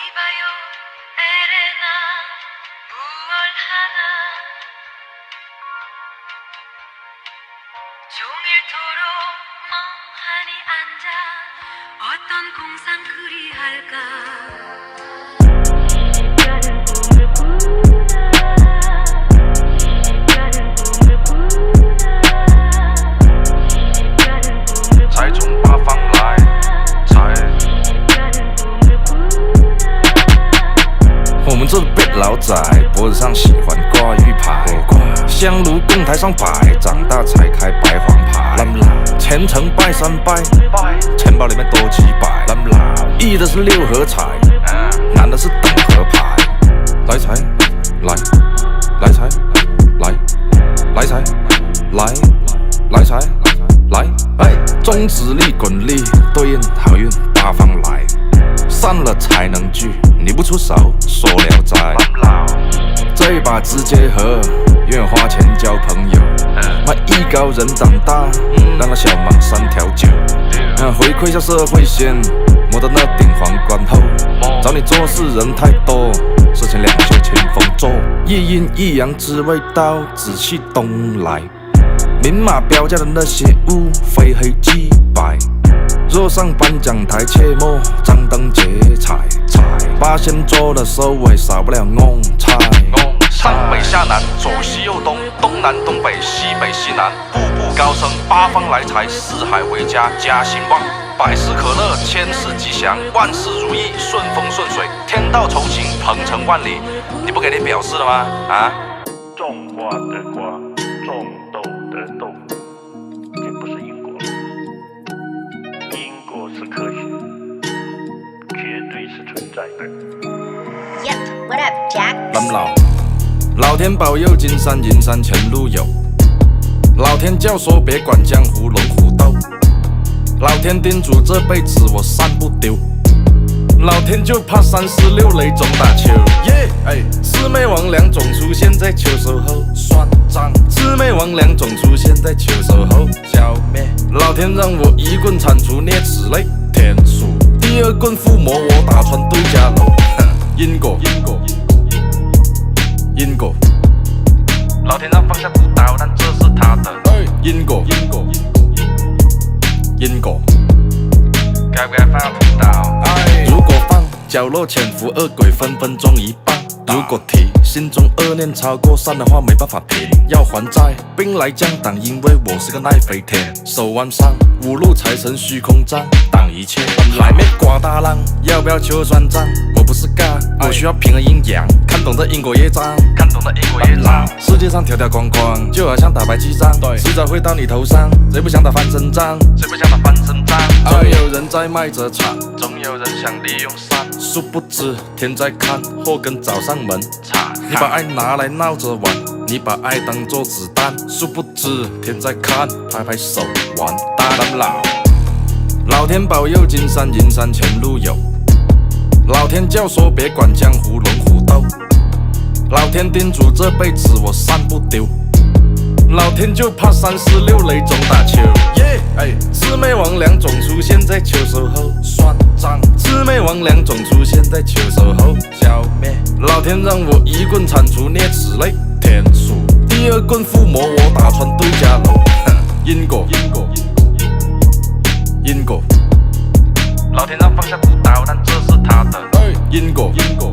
봐요 에레나 무얼 하나 종일토록 멍하니 앉아 어떤 공상 그리할까 才从八方来，我们这辈老仔脖子上喜欢挂玉牌，香炉供台上摆，长大才开白黄牌。虔诚拜三拜，钱包里面多几百。一的是六合彩，男的是等合牌。来财，来，来财，来，来财，来，来财，来。中指力滚力对应好运八方来，散了才能聚，你不出手说聊斋。这把直接和，愿花钱交朋友。艺高人长大，让他小忙3条9。回馈下社会先，摸到那顶皇冠后，找你做事人太多，事情两袖清风做。一阴一阳之谓道，紫气东来。明码标价的那些物，非黑即白。若上颁奖台，切莫张灯结彩。八仙桌的收尾，少不了弄菜。上北下南，左西右东，东南东北，西北西南，步步高升，八方来财，四海为家，家兴旺，百事可乐，千事吉祥，万事如意，顺风顺水，天道酬勤，鹏程万里。你不给点表示了吗？啊？ 种瓜得瓜，种豆得豆，这不是因果，因果是科学，绝对是存在的。 Yep, what up, Jack? 老天保佑金山银山前路有，老天教唆别管江湖龙虎斗，老天叮嘱这辈子我散不丢，老天就怕346雷总打球。魑魅魍魉总出现在秋收后，算账。魑魅魍魉总出现在秋收后，消灭。老天让我一棍铲除啮齿类，天数。第二棍附魔我打穿对家楼，因果。因果，老天让放下屠刀，但这是他的因果。因果，该不该放下屠刀？如果放，角落潜伏恶鬼分分钟一半。如果提，心中恶念超过善的话没办法停。要还债，兵来将挡，因为我是个耐飞天。手腕上五路财神虚空杖，挡一切。海面刮大浪，要不要求算账？我不是尬，我需要平衡阴阳，看懂这因果业障，世界上条条框框，就好像打白记账，迟早会到你头上。谁不想打翻身仗？总有人在卖着惨，总有人想利用善。殊不知天在看，祸根找上门。你把爱拿来闹着玩，你把爱当作子弹。殊不知天在看，拍拍手完蛋了。老天保佑金山银山前路有，老天教唆别管江湖龙虎斗，老天叮嘱这辈子我散不丢，老天就怕346雷总打球。魑魅魍魉总出现在秋收后，算账。魑魅魍魉总出现在秋收后，消灭。老天让我一棍铲除啮齿类，天数。第二棍附魔我打穿对家楼，因果。因果，老天让放下屠刀，但这是他的因果。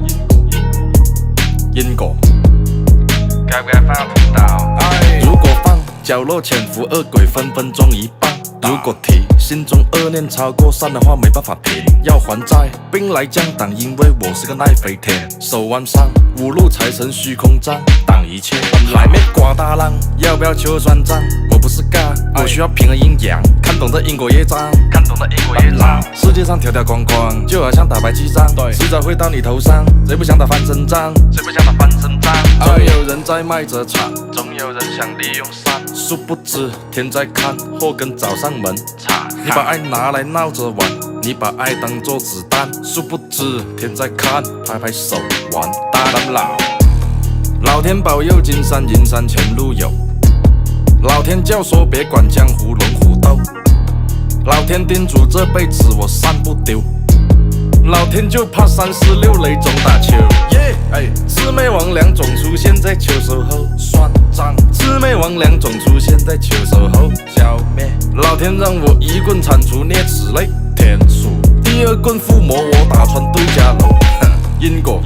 因果，该不该放下屠刀？如果放，角落潜伏恶鬼分分钟一半。如果提，心中恶念超过善的话没办法停。要还债，兵来将挡，因为我是个耐飞天。手腕上五路财神虚空杖，挡一切。海面刮大浪，要不要求算账？我不是尬，我需要平衡阴阳，看懂这因果业障。世界上条条框框，就好像打白记账，迟早会到你头上。谁不想打翻身仗？总有人在卖着惨，总有人想利用善。殊不知天在看，祸根找上门。你把爱拿来闹着玩，你把爱当作子弹。殊不知天在看，拍拍手完蛋了。老天保佑金山银山前路有，老天教唆别管江湖龙虎斗，老天叮嘱这辈子我散不丢， 老天就怕36雷中打球。魑魅魍魉总出现在秋收后，算账。魑魅魍魉总出现在秋收后，消灭。老天让我一棍铲除啮齿类，天数。第二棍附魔我打穿对家楼，因果。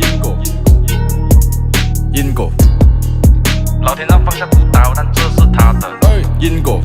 老天让放下屠刀，但这是他的因果。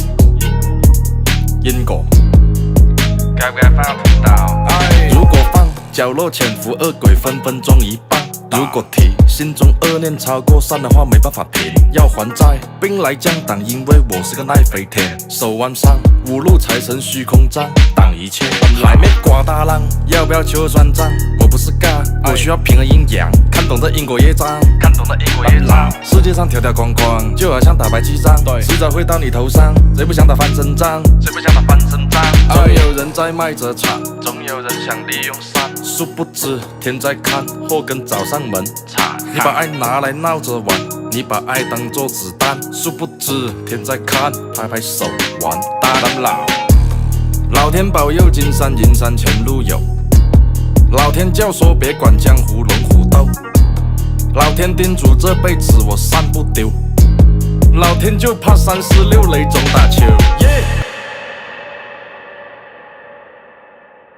该不该放下屠刀？如果放，角落潜伏恶鬼分分钟一半。如果提心中恶念超过3的话，没办法平。要还债，兵来将挡，因为我是个耐飞天。手腕上5路财神虚空杖，挡一切。海面刮大浪，要不要求算账？我不是尬，我需要平衡阴阳，看懂这因果业障。世界上条条框框，就好像打白记账，迟早会到你头上。谁不想打翻身仗？总有人在卖着惨，总有人想利用善。殊不知天在看，祸根找上门。你把爱拿来闹着玩，你把爱当作子弹。殊不知天在看，拍拍手，完蛋了。老天保佑金山银山前路有，老天教唆别管江湖龙虎斗，老天叮嘱这辈子我散不丢，老天就怕346雷中打球。